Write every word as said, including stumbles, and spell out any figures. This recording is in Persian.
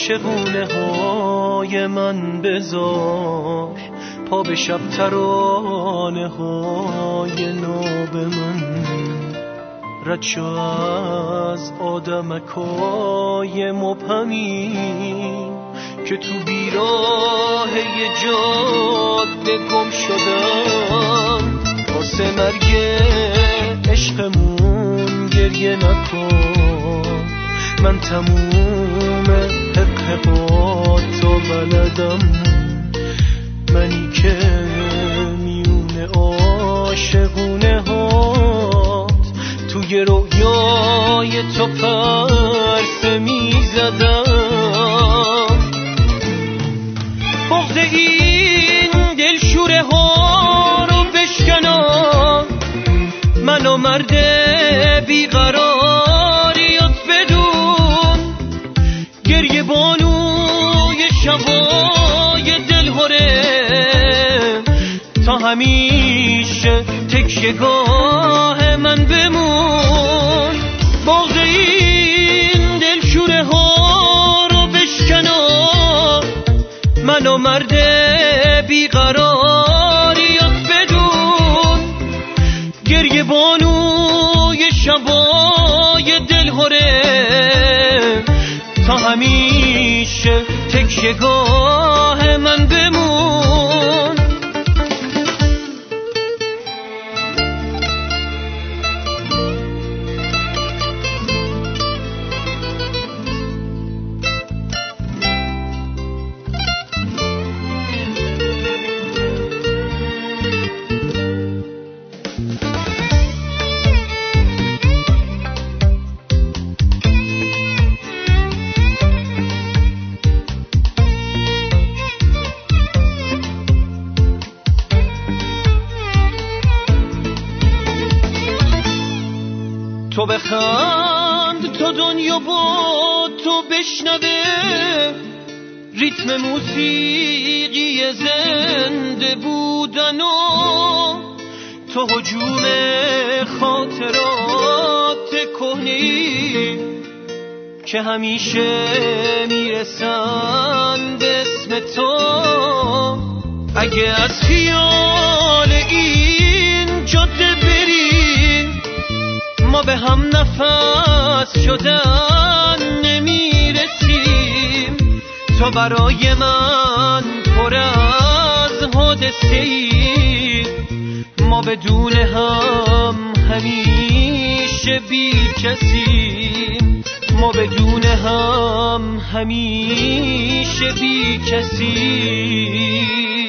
عاشقونه های من بذار، پا به شب ترانه های ناب من، رد شو از آدمکای مبهمی که تو بیراه جاده گم شدم. واسه مرگ عشقمون گریه نکن، من تموم حق حقاتو بلدم، منی که میونه عاشقونه هات توی رویای تو پرسه میزدم. بغض این دلشوره ها رو بشکنم، منو مرد بیقراریات بدون، گریه بانوی شبای دلهوره تا همیشه تکیه‌گاه من بمون. بغض این دلشوره ها رو بشکنم، منو مرد بیقراریات بدون، گریه بانوی شبای دلهوره تا همیشه تکیه‌گاه من بمون. تو بخند تا دنیا با تو بشنوه، ریتم موسیقی زنده بودن و تو هجوم خاطرات کهنی که همیشه میرسن به اسم تو. اگه از خیال این جاده بری، ما به هم نفس شدن نمیرسیم. تو برای من پر از حادثه‌ای، ما بدون هم همیشه بی کسیم. ما بدون هم همیشه بی کسیم.